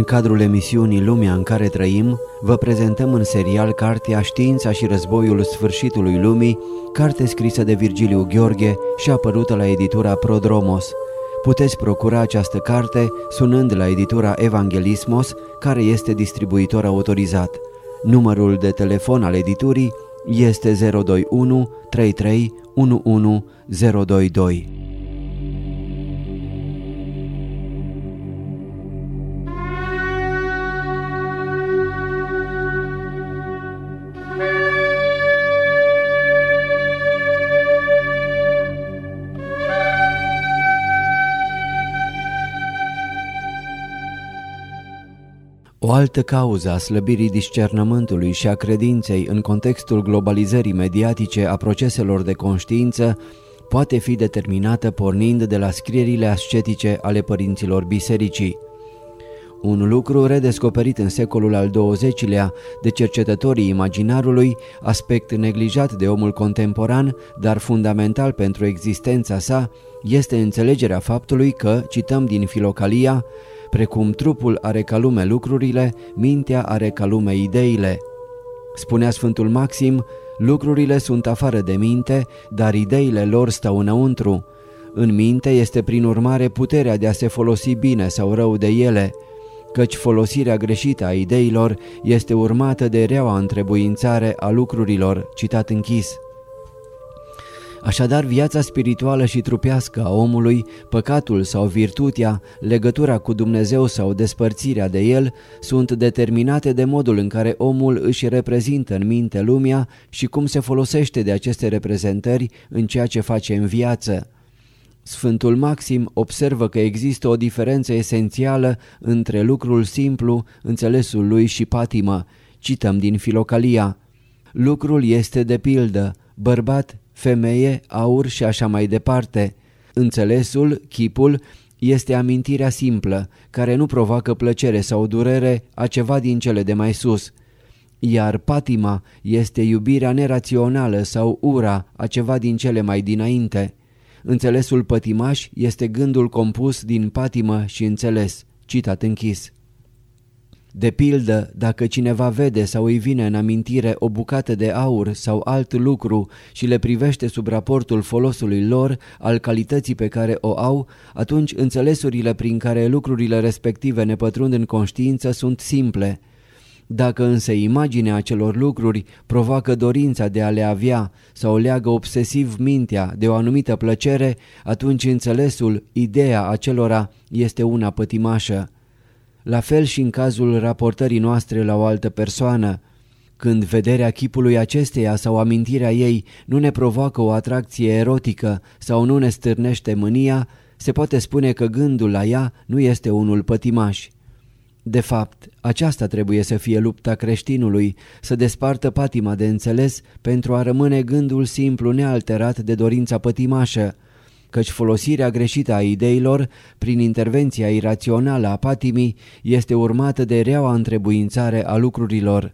În cadrul emisiunii Lumea în care trăim, vă prezentăm în serial cartea Știința și războiul sfârșitului lumii, carte scrisă de Virgiliu Gheorghe și apărută la editura Prodromos. Puteți procura această carte sunând la editura Evanghelismos, care este distribuitor autorizat. Numărul de telefon al editurii este 021 33 11 022. O altă cauză a slăbirii discernământului și a credinței în contextul globalizării mediatice a proceselor de conștiință poate fi determinată pornind de la scrierile ascetice ale părinților bisericii. Un lucru redescoperit în secolul al XX-lea de cercetătorii imaginarului, aspect neglijat de omul contemporan, dar fundamental pentru existența sa, este înțelegerea faptului că, cităm din Filocalia, precum trupul are ca lume lucrurile, mintea are ca lume ideile. Spunea Sfântul Maxim, lucrurile sunt afară de minte, dar ideile lor stau înăuntru. În minte este prin urmare puterea de a se folosi bine sau rău de ele, căci folosirea greșită a ideilor este urmată de reaua întrebuințare a lucrurilor, citat închis. Așadar, viața spirituală și trupească a omului, păcatul sau virtutea, legătura cu Dumnezeu sau despărțirea de El, sunt determinate de modul în care omul își reprezintă în minte lumea și cum se folosește de aceste reprezentări în ceea ce face în viață. Sfântul Maxim observă că există o diferență esențială între lucrul simplu, înțelesul lui și patimă. Cităm din Filocalia. Lucrul este de pildă, bărbat, femeie, aur și așa mai departe. Înțelesul, chipul, este amintirea simplă, care nu provoacă plăcere sau durere a ceva din cele de mai sus. Iar patima este iubirea nerațională sau ura a ceva din cele mai dinainte. Înțelesul pătimaș este gândul compus din patimă și înțeles. Citat închis. De pildă, dacă cineva vede sau îi vine în amintire o bucată de aur sau alt lucru și le privește sub raportul folosului lor, al calității pe care o au, atunci înțelesurile prin care lucrurile respective ne pătrund în conștiință sunt simple. Dacă însă imaginea acelor lucruri provoacă dorința de a le avea sau leagă obsesiv mintea de o anumită plăcere, atunci înțelesul, ideea acelora este una pătimașă. La fel și în cazul raportării noastre la o altă persoană. Când vederea chipului acesteia sau amintirea ei nu ne provoacă o atracție erotică sau nu ne stârnește mânia, se poate spune că gândul la ea nu este unul pătimaș. De fapt, aceasta trebuie să fie lupta creștinului, să despartă patima de înțeles pentru a rămâne gândul simplu nealterat de dorința pătimașă, căci folosirea greșită a ideilor, prin intervenția irațională a patimii, este urmată de reaua întrebuințare a lucrurilor.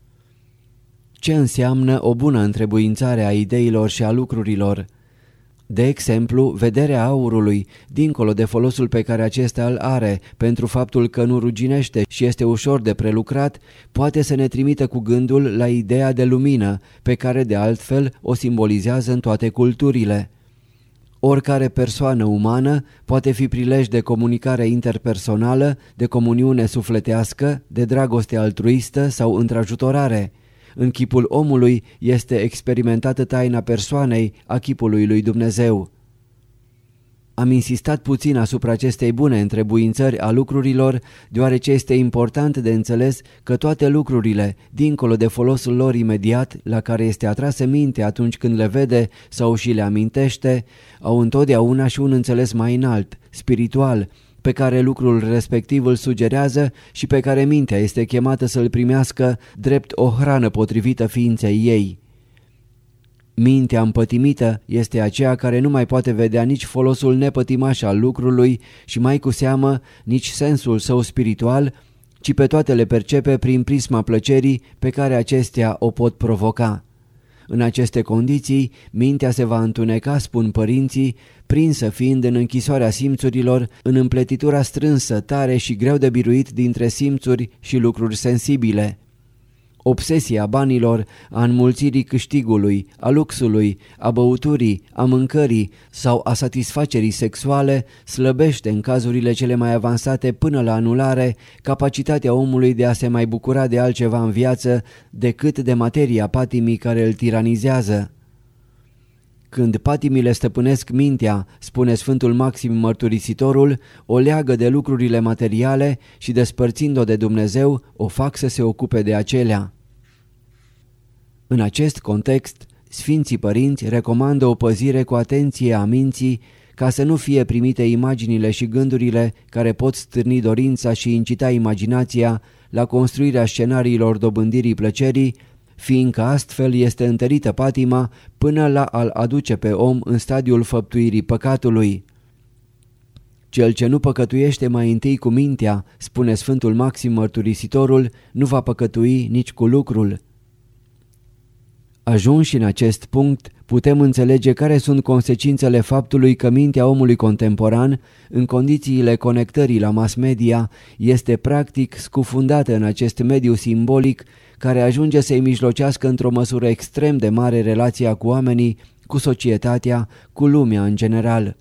Ce înseamnă o bună întrebuințare a ideilor și a lucrurilor? De exemplu, vederea aurului, dincolo de folosul pe care acesta îl are, pentru faptul că nu ruginește și este ușor de prelucrat, poate să ne trimită cu gândul la ideea de lumină, pe care de altfel o simbolizează în toate culturile. Oricare persoană umană poate fi prilej de comunicare interpersonală, de comuniune sufletească, de dragoste altruistă sau întrajutorare. În chipul omului este experimentată taina persoanei, a chipului lui Dumnezeu. Am insistat puțin asupra acestei bune întrebuințări a lucrurilor, deoarece este important de înțeles că toate lucrurile, dincolo de folosul lor imediat, la care este atrasă mintea atunci când le vede sau și le amintește, au întotdeauna și un înțeles mai înalt, spiritual, pe care lucrul respectiv îl sugerează și pe care mintea este chemată să-l primească drept o hrană potrivită ființei ei. Mintea împătimită este aceea care nu mai poate vedea nici folosul nepătimaș al lucrului și mai cu seamă nici sensul său spiritual, ci pe toate le percepe prin prisma plăcerii pe care acestea o pot provoca. În aceste condiții, mintea se va întuneca, spun părinții, prinsă fiind în închisoarea simțurilor, în împletitura strânsă, tare și greu de biruit dintre simțuri și lucruri sensibile. Obsesia banilor, a înmulțirii câștigului, a luxului, a băuturii, a mâncării sau a satisfacerii sexuale slăbește în cazurile cele mai avansate până la anulare capacitatea omului de a se mai bucura de altceva în viață decât de materia patimii care îl tiranizează. Când patimile stăpânesc mintea, spune Sfântul Maxim Mărturisitorul, o leagă de lucrurile materiale și despărțind-o de Dumnezeu, o fac să se ocupe de acelea. În acest context, Sfinții Părinți recomandă o păzire cu atenție a minții ca să nu fie primite imaginile și gândurile care pot stârni dorința și incita imaginația la construirea scenariilor dobândirii plăcerii, fiindcă astfel este întărită patima până la a-l aduce pe om în stadiul făptuirii păcatului. Cel ce nu păcătuiește mai întâi cu mintea, spune Sfântul Maxim Mărturisitorul, nu va păcătui nici cu lucrul. Ajunși în acest punct, putem înțelege care sunt consecințele faptului că mintea omului contemporan, în condițiile conectării la mass media, este practic scufundată în acest mediu simbolic care ajunge să-i mijlocească într-o măsură extrem de mare relația cu oamenii, cu societatea, cu lumea în general.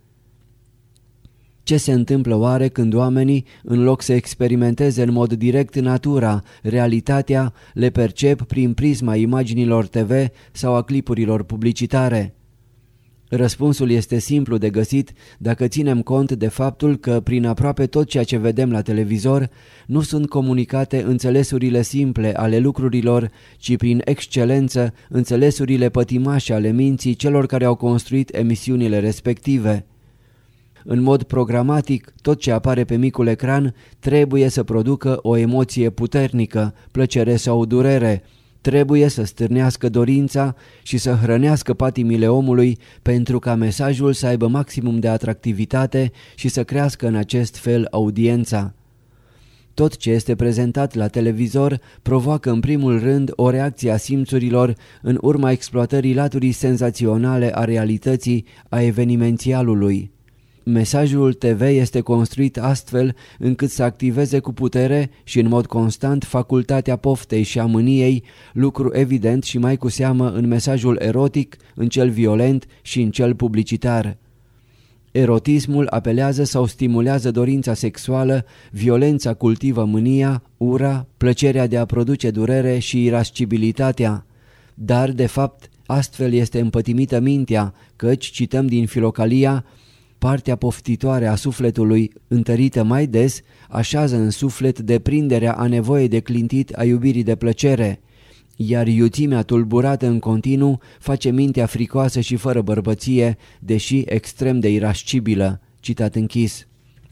Ce se întâmplă oare când oamenii, în loc să experimenteze în mod direct natura, realitatea, le percep prin prisma imaginilor TV sau a clipurilor publicitare? Răspunsul este simplu de găsit dacă ținem cont de faptul că prin aproape tot ceea ce vedem la televizor nu sunt comunicate înțelesurile simple ale lucrurilor, ci prin excelență înțelesurile pătimașe ale minții celor care au construit emisiunile respective. În mod programatic, tot ce apare pe micul ecran trebuie să producă o emoție puternică, plăcere sau durere, trebuie să stârnească dorința și să hrănească patimile omului pentru ca mesajul să aibă maximum de atractivitate și să crească în acest fel audiența. Tot ce este prezentat la televizor provoacă în primul rând o reacție a simțurilor în urma exploatării laturii senzaționale a realității, a evenimențialului. Mesajul TV este construit astfel încât să activeze cu putere și în mod constant facultatea poftei și a mâniei, lucru evident și mai cu seamă în mesajul erotic, în cel violent și în cel publicitar. Erotismul apelează sau stimulează dorința sexuală, violența cultivă mânia, ura, plăcerea de a produce durere și irascibilitatea. Dar, de fapt, astfel este împătimită mintea, căci, cităm din Filocalia, partea poftitoare a sufletului, întărită mai des, așează în suflet deprinderea a nevoii de clintit a iubirii de plăcere, iar iuțimea tulburată în continuu face mintea fricoasă și fără bărbăție, deși extrem de irascibilă. Citat închis.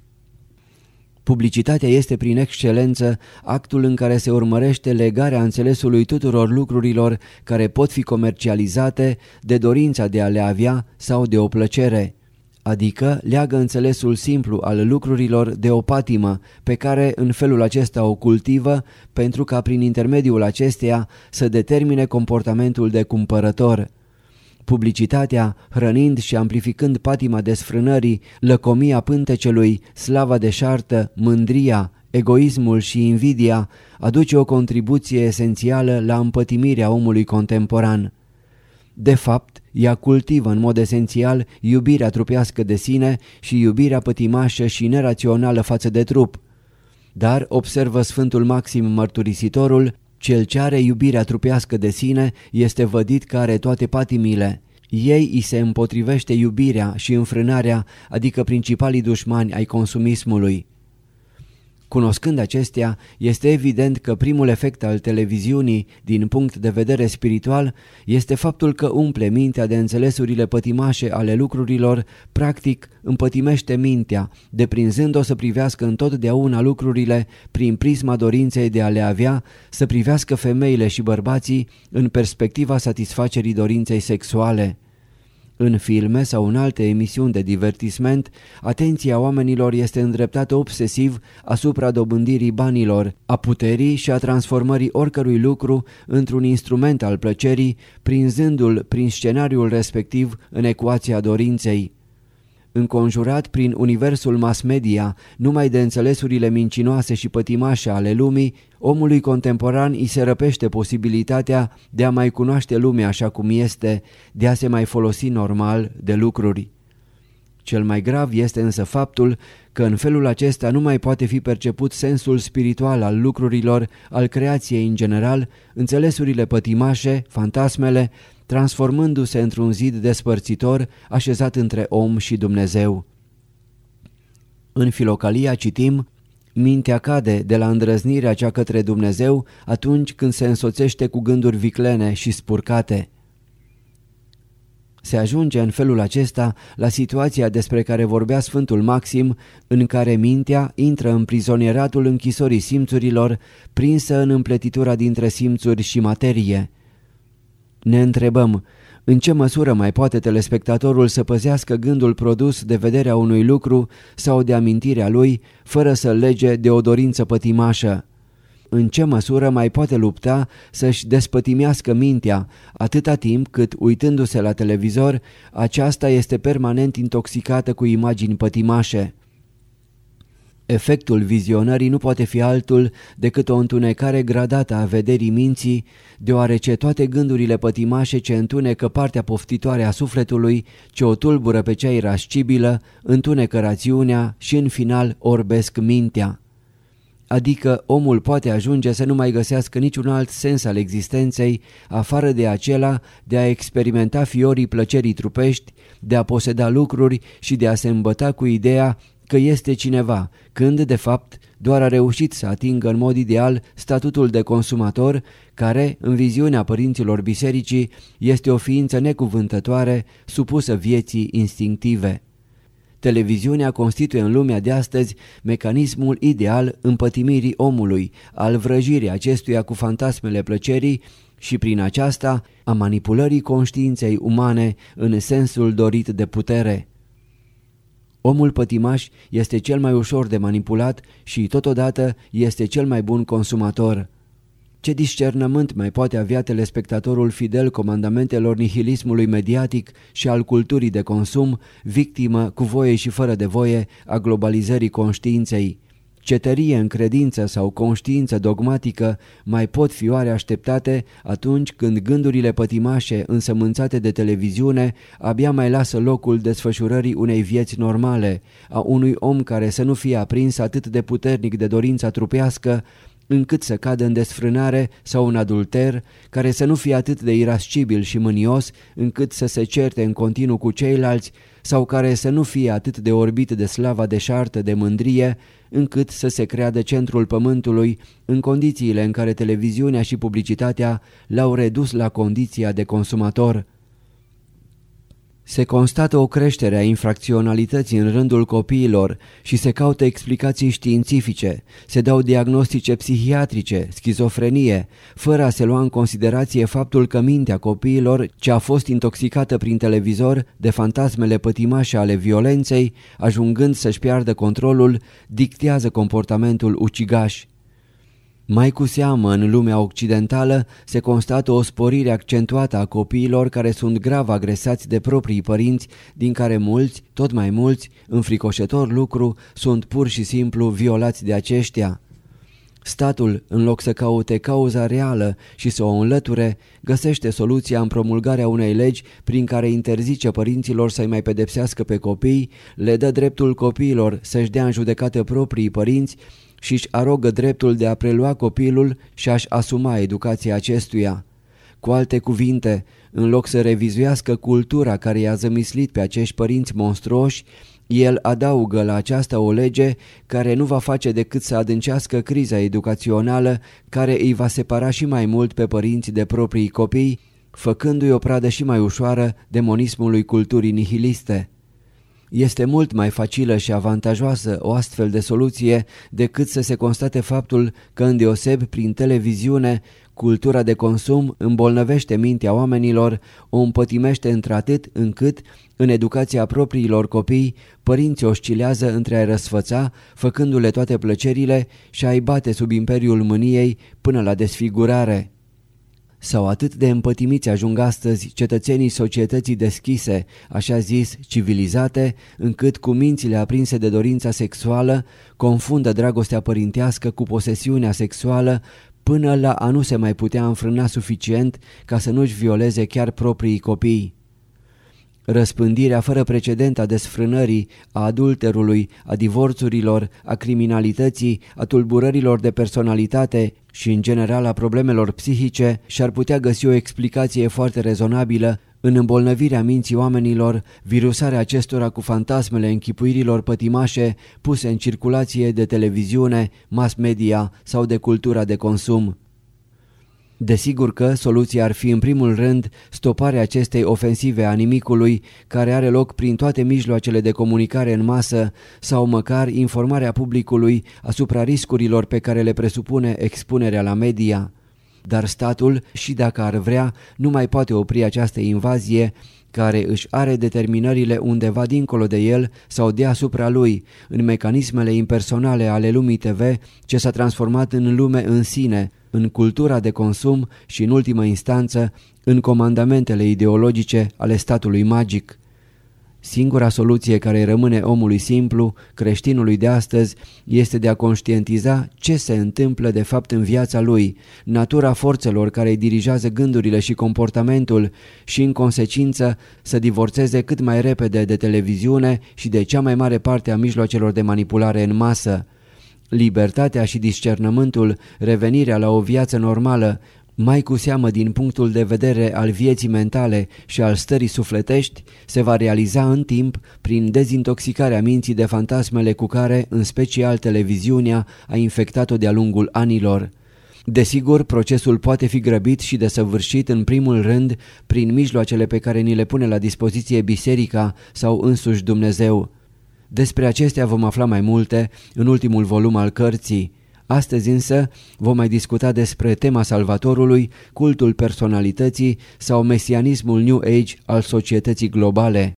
Publicitatea este prin excelență actul în care se urmărește legarea înțelesului tuturor lucrurilor care pot fi comercializate de dorința de a le avea sau de o plăcere. Adică leagă înțelesul simplu al lucrurilor de o patimă pe care în felul acesta o cultivă pentru ca prin intermediul acesteia să determine comportamentul de cumpărător. Publicitatea, hrănind și amplificând patima desfrânării, lăcomia pântecelui, slava deșartă, mândria, egoismul și invidia, aduce o contribuție esențială la împătimirea omului contemporan. De fapt, ea cultivă în mod esențial iubirea trupească de sine și iubirea pătimașă și nerațională față de trup. Dar, observă Sfântul Maxim Mărturisitorul, cel ce are iubirea trupească de sine este vădit că are toate patimile. Ei îi se împotrivește iubirea și înfrânarea, adică principalii dușmani ai consumismului. Cunoscând acestea, este evident că primul efect al televiziunii, din punct de vedere spiritual, este faptul că umple mintea de înțelesurile pătimașe ale lucrurilor, practic împătimește mintea, deprinzând-o să privească întotdeauna lucrurile prin prisma dorinței de a le avea, să privească femeile și bărbații în perspectiva satisfacerii dorinței sexuale. În filme sau în alte emisiuni de divertisment, atenția oamenilor este îndreptată obsesiv asupra dobândirii banilor, a puterii și a transformării oricărui lucru într-un instrument al plăcerii, prinzându-l prin scenariul respectiv în ecuația dorinței. Înconjurat prin universul mass media, numai de înțelesurile mincinoase și pătimașe ale lumii, omului contemporan îi se răpește posibilitatea de a mai cunoaște lumea așa cum este, de a se mai folosi normal de lucruri. Cel mai grav este însă faptul că în felul acesta nu mai poate fi perceput sensul spiritual al lucrurilor, al creației în general, înțelesurile pătimașe, fantasmele, transformându-se într-un zid despărțitor așezat între om și Dumnezeu. În Filocalia citim: mintea cade de la îndrăznirea cea către Dumnezeu atunci când se însoțește cu gânduri viclene și spurcate. Se ajunge în felul acesta la situația despre care vorbea Sfântul Maxim, în care mintea intră în prizonieratul închisorii simțurilor, prinsă în împletitura dintre simțuri și materie. Ne întrebăm, în ce măsură mai poate telespectatorul să păzească gândul produs de vederea unui lucru sau de amintirea lui, fără să-l lege de o dorință pătimașă? În ce măsură mai poate lupta să-și despătimească mintea, atâta timp cât, uitându-se la televizor, aceasta este permanent intoxicată cu imagini pătimașe? Efectul vizionării nu poate fi altul decât o întunecare gradată a vederii minții, deoarece toate gândurile pătimașe ce întunecă partea poftitoare a sufletului, ce o tulbură pe cea irascibilă, întunecă rațiunea și în final orbesc mintea. Adică omul poate ajunge să nu mai găsească niciun alt sens al existenței, afară de acela de a experimenta fiorii plăcerii trupești, de a poseda lucruri și de a se îmbăta cu ideea că este cineva, când de fapt doar a reușit să atingă în mod ideal statutul de consumator, care, în viziunea părinților bisericii, este o ființă necuvântătoare, supusă vieții instinctive. Televiziunea constituie în lumea de astăzi mecanismul ideal împătimirii omului, al vrăjirii acestuia cu fantasmele plăcerii și prin aceasta a manipulării conștiinței umane în sensul dorit de putere. Omul pătimaș este cel mai ușor de manipulat și totodată este cel mai bun consumator. Ce discernământ mai poate avea telespectatorul fidel comandamentelor nihilismului mediatic și al culturii de consum, victimă, cu voie și fără de voie, a globalizării conștiinței? Ce tărie în credință sau conștiință dogmatică mai pot fi oare așteptate atunci când gândurile pătimașe însămânțate de televiziune abia mai lasă locul desfășurării unei vieți normale, a unui om care să nu fie aprins atât de puternic de dorința trupească, încât să cadă în desfrânare sau în adulter, care să nu fie atât de irascibil și mânios încât să se certe în continuu cu ceilalți, sau care să nu fie atât de orbit de slava deșartă de mândrie încât să se creadă centrul pământului în condițiile în care televiziunea și publicitatea l-au redus la condiția de consumator. Se constată o creștere a infracționalității în rândul copiilor și se caută explicații științifice, se dau diagnostice psihiatrice, schizofrenie, fără a se lua în considerație faptul că mintea copiilor, ce a fost intoxicată prin televizor de fantasmele pătimașe ale violenței, ajungând să-și piardă controlul, dictează comportamentul ucigaș. Mai cu seamă, în lumea occidentală se constată o sporire accentuată a copiilor care sunt grav agresați de proprii părinți, din care mulți, tot mai mulți, înfricoșător lucru, sunt pur și simplu violați de aceștia. Statul, în loc să caute cauza reală și să o înlăture, găsește soluția în promulgarea unei legi prin care interzice părinților să-i mai pedepsească pe copii, le dă dreptul copiilor să-și dea în judecată proprii părinți și își arogă dreptul de a prelua copilul și a-și asuma educația acestuia. Cu alte cuvinte, în loc să revizuiască cultura care i-a zămislit pe acești părinți monstruoși, el adaugă la aceasta o lege care nu va face decât să adâncească criza educațională care îi va separa și mai mult pe părinți de proprii copii, făcându-i o pradă și mai ușoară demonismului culturii nihiliste. Este mult mai facilă și avantajoasă o astfel de soluție decât să se constate faptul că, îndeosebi prin televiziune, Cultura de consum îmbolnăvește mintea oamenilor, o împătimește într-atât încât, în educația propriilor copii, părinții oscilează între a-i răsfăța, făcându-le toate plăcerile, și a-i bate sub imperiul mâniei până la desfigurare. Sau atât de împătimiți ajung astăzi cetățenii societății deschise, așa zis civilizate, încât cu mințile aprinse de dorința sexuală confundă dragostea părintească cu posesiunea sexuală, până la a nu se mai putea înfrâna suficient ca să nu-și violeze chiar proprii copii. Răspândirea fără precedent a desfrânării, a adulterului, a divorțurilor, a criminalității, a tulburărilor de personalitate și în general a problemelor psihice și-ar putea găsi o explicație foarte rezonabilă în îmbolnăvirea minții oamenilor, virusarea acestora cu fantasmele închipuirilor pătimașe puse în circulație de televiziune, mass media sau de cultura de consum. Desigur că soluția ar fi în primul rând stoparea acestei ofensive a nimicului care are loc prin toate mijloacele de comunicare în masă sau măcar informarea publicului asupra riscurilor pe care le presupune expunerea la media. Dar statul, și dacă ar vrea, nu mai poate opri această invazie care își are determinările undeva dincolo de el sau deasupra lui, în mecanismele impersonale ale lumii TV ce s-a transformat în lume în sine, în cultura de consum și, în ultimă instanță, în comandamentele ideologice ale statului magic. Singura soluție care rămâne omului simplu, creștinului de astăzi, este de a conștientiza ce se întâmplă de fapt în viața lui, natura forțelor care îi dirigează gândurile și comportamentul și, în consecință, să divorțeze cât mai repede de televiziune și de cea mai mare parte a mijloacelor de manipulare în masă. Libertatea și discernământul, revenirea la o viață normală, mai cu seamă din punctul de vedere al vieții mentale și al stării sufletești, se va realiza în timp prin dezintoxicarea minții de fantasmele cu care, în special televiziunea, a infectat-o de-a lungul anilor. Desigur, procesul poate fi grăbit și desăvârșit în primul rând prin mijloacele pe care ni le pune la dispoziție biserica sau însuși Dumnezeu. Despre acestea vom afla mai multe în ultimul volum al cărții. Astăzi însă vom mai discuta despre tema Salvatorului, cultul personalității sau mesianismul New Age al societății globale.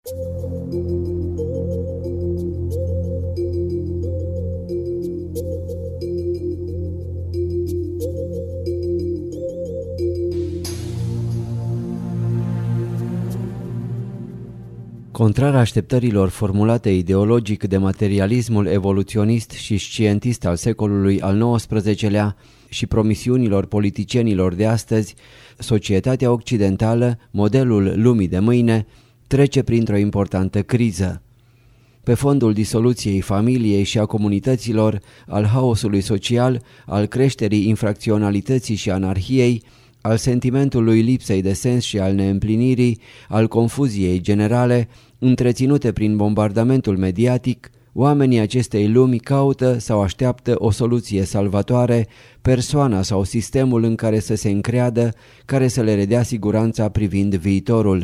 Contrar așteptărilor formulate ideologic de materialismul evoluționist și scientist al secolului al XIX-lea și promisiunilor politicienilor de astăzi, societatea occidentală, modelul lumii de mâine, trece printr-o importantă criză. Pe fondul disoluției familiei și a comunităților, al haosului social, al creșterii infracționalității și anarhiei, al sentimentului lipsei de sens și al neîmplinirii, al confuziei generale, întreținute prin bombardamentul mediatic, oamenii acestei lumi caută sau așteaptă o soluție salvatoare, persoana sau sistemul în care să se încreadă, care să le redea siguranța privind viitorul.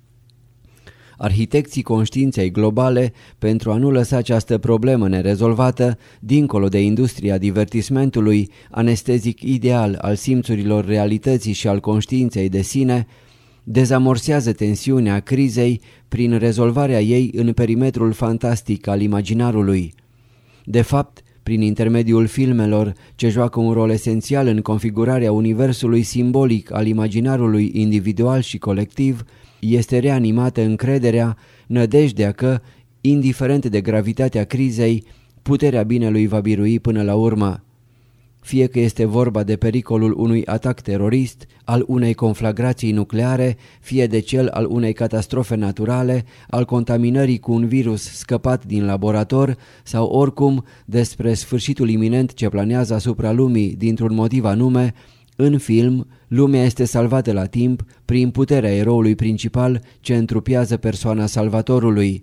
Arhitecții conștiinței globale, pentru a nu lăsa această problemă nerezolvată, dincolo de industria divertismentului, anestezic ideal al simțurilor realității și al conștiinței de sine, dezamorsează tensiunea crizei prin rezolvarea ei în perimetrul fantastic al imaginarului. De fapt, prin intermediul filmelor, ce joacă un rol esențial în configurarea universului simbolic al imaginarului individual și colectiv, este reanimată încrederea, nădejdea că, indiferent de gravitatea crizei, puterea binelui va birui până la urmă. Fie că este vorba de pericolul unui atac terorist, al unei conflagrații nucleare, fie de cel al unei catastrofe naturale, al contaminării cu un virus scăpat din laborator sau oricum despre sfârșitul iminent ce planează asupra lumii dintr-un motiv anume, în film, lumea este salvată la timp prin puterea eroului principal ce întrupiază persoana Salvatorului.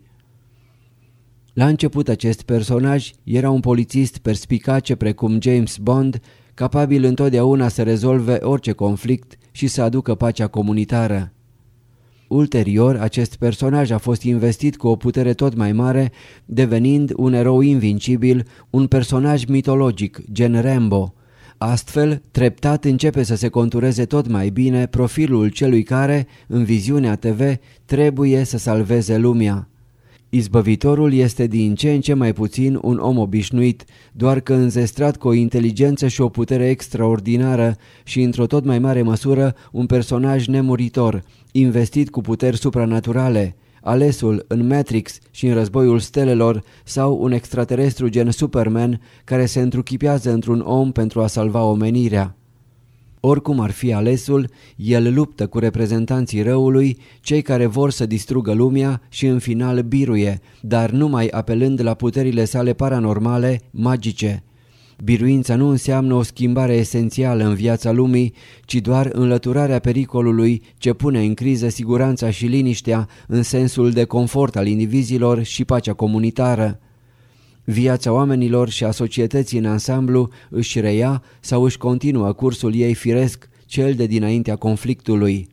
La început acest personaj era un polițist perspicace precum James Bond, capabil întotdeauna să rezolve orice conflict și să aducă pacea comunitară. Ulterior, acest personaj a fost investit cu o putere tot mai mare, devenind un erou invincibil, un personaj mitologic, gen Rambo. Astfel, treptat începe să se contureze tot mai bine profilul celui care, în viziunea TV, trebuie să salveze lumea. Izbăvitorul este din ce în ce mai puțin un om obișnuit, doar că înzestrat cu o inteligență și o putere extraordinară și într-o tot mai mare măsură un personaj nemuritor, investit cu puteri supranaturale, alesul în Matrix și în Războiul Stelelor sau un extraterestru gen Superman care se întruchipează într-un om pentru a salva omenirea. Oricum ar fi alesul, el luptă cu reprezentanții răului, cei care vor să distrugă lumea și în final biruie, dar numai apelând la puterile sale paranormale, magice. Biruința nu înseamnă o schimbare esențială în viața lumii, ci doar înlăturarea pericolului ce pune în criză siguranța și liniștea în sensul de confort al indivizilor și pacea comunitară. Viața oamenilor și a societății în ansamblu își reia sau își continuă cursul ei firesc, cel de dinaintea conflictului.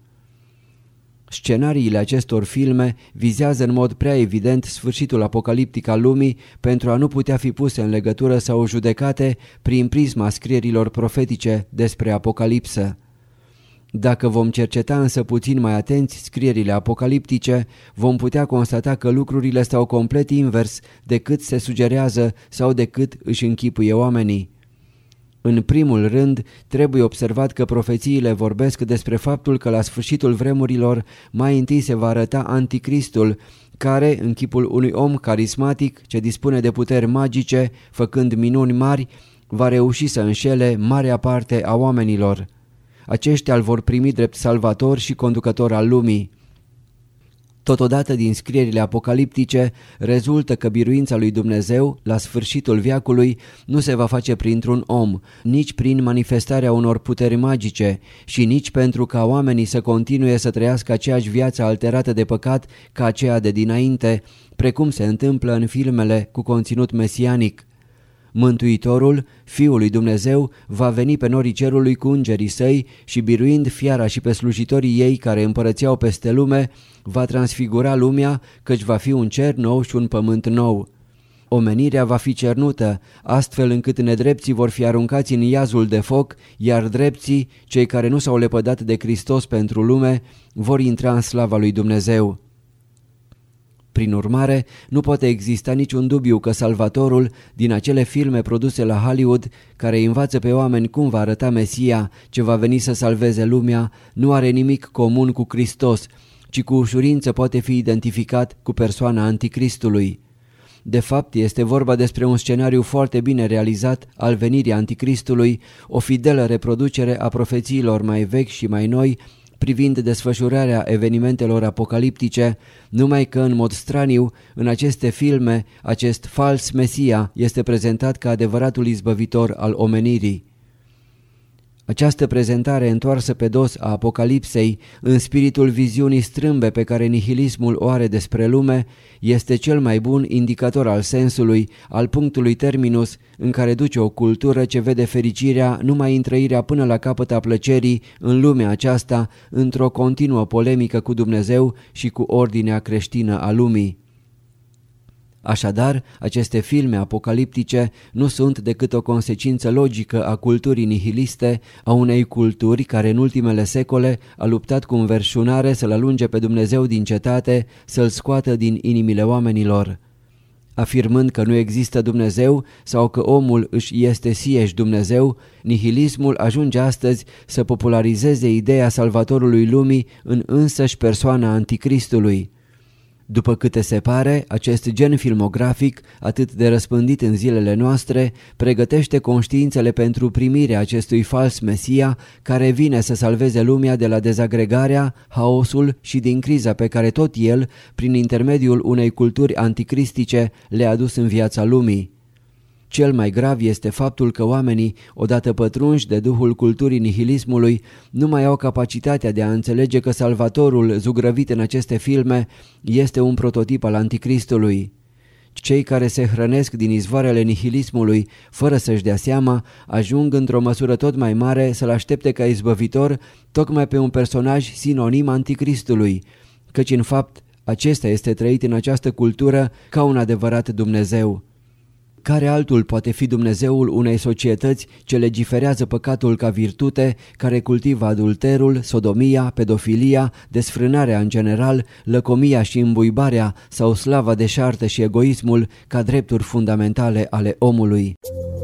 Scenariile acestor filme vizează în mod prea evident sfârșitul apocaliptic al lumii pentru a nu putea fi puse în legătură sau judecate prin prisma scrierilor profetice despre apocalipsă. Dacă vom cerceta însă puțin mai atenți scrierile apocaliptice, vom putea constata că lucrurile stau complet invers decât se sugerează sau decât își închipuie oamenii. În primul rând, trebuie observat că profețiile vorbesc despre faptul că la sfârșitul vremurilor mai întâi se va arăta anticristul, care, în chipul unui om carismatic ce dispune de puteri magice, făcând minuni mari, va reuși să înșele marea parte a oamenilor. Aceștia îl vor primi drept salvator și conducător al lumii. Totodată din scrierile apocaliptice rezultă că biruința lui Dumnezeu la sfârșitul veacului nu se va face printr-un om, nici prin manifestarea unor puteri magice și nici pentru ca oamenii să continue să trăiască aceeași viață alterată de păcat ca aceea de dinainte, precum se întâmplă în filmele cu conținut mesianic. Mântuitorul, Fiul lui Dumnezeu, va veni pe norii cerului cu îngerii săi și biruind fiara și pe slujitorii ei care împărățeau peste lume, va transfigura lumea, căci va fi un cer nou și un pământ nou. Omenirea va fi cernută, astfel încât nedrepții vor fi aruncați în iazul de foc, iar drepții, cei care nu s-au lepădat de Hristos pentru lume, vor intra în slava lui Dumnezeu. Prin urmare, nu poate exista niciun dubiu că Salvatorul, din acele filme produse la Hollywood, care învață pe oameni cum va arăta Mesia, ce va veni să salveze lumea, nu are nimic comun cu Hristos, ci cu ușurință poate fi identificat cu persoana Anticristului. De fapt, este vorba despre un scenariu foarte bine realizat al venirii Anticristului, o fidelă reproducere a profețiilor mai vechi și mai noi, privind desfășurarea evenimentelor apocaliptice, numai că în mod straniu, în aceste filme, acest fals Mesia este prezentat ca adevăratul izbăvitor al omenirii. Această prezentare întoarsă pe dos a Apocalipsei, în spiritul viziunii strâmbe pe care nihilismul o are despre lume, este cel mai bun indicator al sensului, al punctului terminus în care duce o cultură ce vede fericirea numai în trăirea până la capăt a plăcerii în lumea aceasta, într-o continuă polemică cu Dumnezeu și cu ordinea creștină a lumii. Așadar, aceste filme apocaliptice nu sunt decât o consecință logică a culturii nihiliste, a unei culturi care în ultimele secole a luptat cu înverșunare să-L alunge pe Dumnezeu din cetate, să-L scoată din inimile oamenilor. Afirmând că nu există Dumnezeu sau că omul își este sieși Dumnezeu, nihilismul ajunge astăzi să popularizeze ideea salvatorului lumii în însăși persoana Anticristului. După câte se pare, acest gen filmografic, atât de răspândit în zilele noastre, pregătește conștiințele pentru primirea acestui fals Mesia care vine să salveze lumea de la dezagregarea, haosul și din criza pe care tot el, prin intermediul unei culturi anticristice, le-a adus în viața lumii. Cel mai grav este faptul că oamenii, odată pătrunși de duhul culturii nihilismului, nu mai au capacitatea de a înțelege că Salvatorul, zugrăvit în aceste filme, este un prototip al Anticristului. Cei care se hrănesc din izvoarele nihilismului, fără să-și dea seama, ajung într-o măsură tot mai mare să-L aștepte ca izbăvitor tocmai pe un personaj sinonim Anticristului, căci în fapt acesta este trăit în această cultură ca un adevărat Dumnezeu. Care altul poate fi Dumnezeul unei societăți ce legiferează păcatul ca virtute, care cultivă adulterul, sodomia, pedofilia, desfrânarea în general, lăcomia și îmbuibarea sau slava deșartă și egoismul ca drepturi fundamentale ale omului?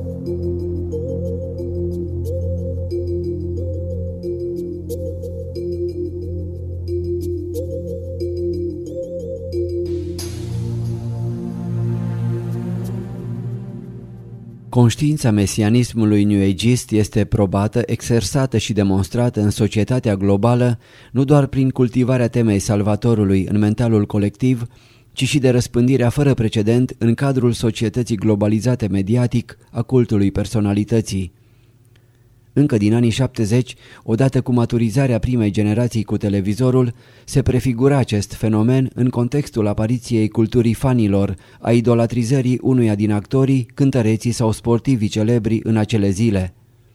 Conștiința mesianismului new-ageist este probată, exersată și demonstrată în societatea globală nu doar prin cultivarea temei Salvatorului în mentalul colectiv, ci și de răspândirea fără precedent în cadrul societății globalizate mediatic a cultului personalității. Încă din anii 70, odată cu maturizarea primei generații cu televizorul, se prefigura acest fenomen în contextul apariției culturii fanilor, a idolatrizării unuia din actorii, cântăreții sau sportivii celebri în acele zile.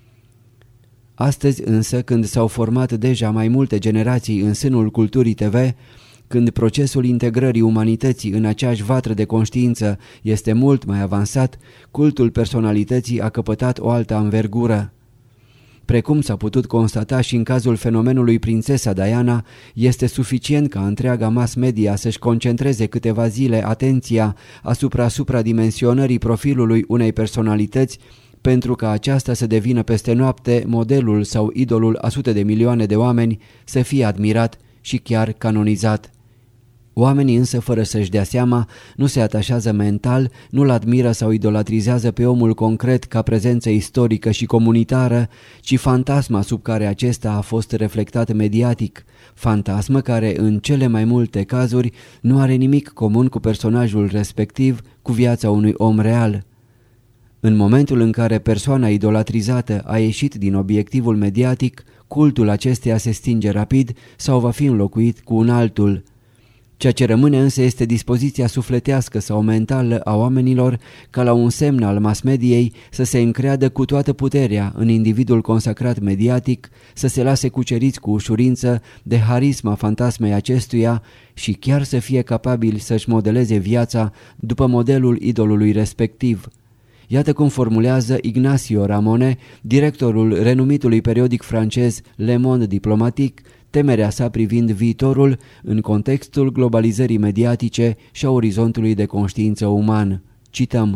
Astăzi însă, când s-au format deja mai multe generații în sânul culturii TV, când procesul integrării umanității în aceeași vatră de conștiință este mult mai avansat, cultul personalității a căpătat o altă anvergură. Precum s-a putut constata și în cazul fenomenului prințesa Diana, este suficient ca întreaga mass media să-și concentreze câteva zile atenția asupra supradimensionării profilului unei personalități pentru ca aceasta să devină peste noapte modelul sau idolul a sute de milioane de oameni, să fie admirat și chiar canonizat. Oamenii însă, fără să-și dea seama, nu se atașează mental, nu-l admiră sau idolatrizează pe omul concret ca prezență istorică și comunitară, ci fantasma sub care acesta a fost reflectat mediatic, fantasmă care în cele mai multe cazuri nu are nimic comun cu personajul respectiv, cu viața unui om real. În momentul în care persoana idolatrizată a ieșit din obiectivul mediatic, cultul acesteia se stinge rapid sau va fi înlocuit cu un altul. Ceea ce rămâne însă este dispoziția sufletească sau mentală a oamenilor ca la un semn al mass-mediei să se încreadă cu toată puterea în individul consacrat mediatic, să se lase cuceriți cu ușurință de harisma fantasmei acestuia și chiar să fie capabili să-și modeleze viața după modelul idolului respectiv. Iată cum formulează Ignacio Ramone, directorul renumitului periodic francez Le Monde Diplomatique, temerea sa privind viitorul în contextul globalizării mediatice și a orizontului de conștiință uman. Cităm: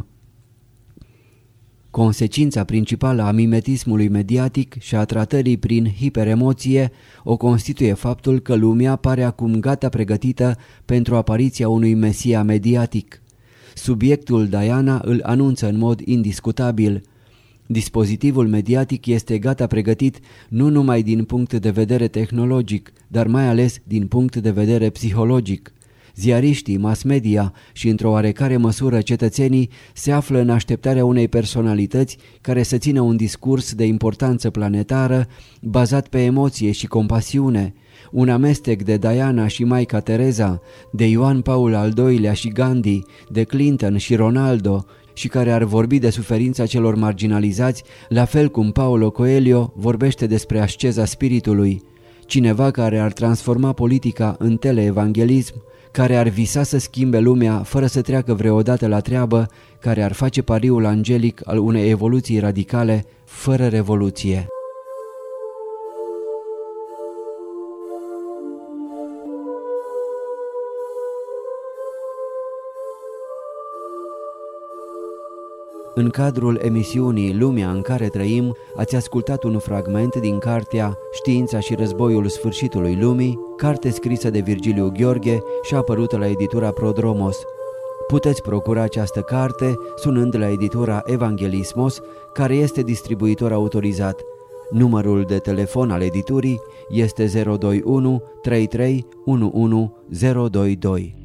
consecința principală a mimetismului mediatic și a tratării prin hiperemoție o constituie faptul că lumea pare acum gata pregătită pentru apariția unui mesia mediatic. Subiectul Diana îl anunță în mod indiscutabil. Dispozitivul mediatic este gata pregătit nu numai din punct de vedere tehnologic, dar mai ales din punct de vedere psihologic. Ziariștii, mass media și într-o oarecare măsură cetățenii se află în așteptarea unei personalități care să țină un discurs de importanță planetară bazat pe emoție și compasiune, un amestec de Diana și Maica Tereza, de Ioan Paul al II-lea și Gandhi, de Clinton și Ronaldo, și care ar vorbi de suferința celor marginalizați, la fel cum Paulo Coelho vorbește despre asceza spiritului. Cineva care ar transforma politica în teleevanghelism, care ar visa să schimbe lumea fără să treacă vreodată la treabă, care ar face pariul angelic al unei evoluții radicale fără revoluție. În cadrul emisiunii Lumea în care trăim, ați ascultat un fragment din cartea Știința și războiul sfârșitului lumii, carte scrisă de Virgiliu Gheorghe și apărută la editura Prodromos. Puteți procura această carte sunând la editura Evanghelismos, care este distribuitor autorizat. Numărul de telefon al editurii este 021 33 11 022.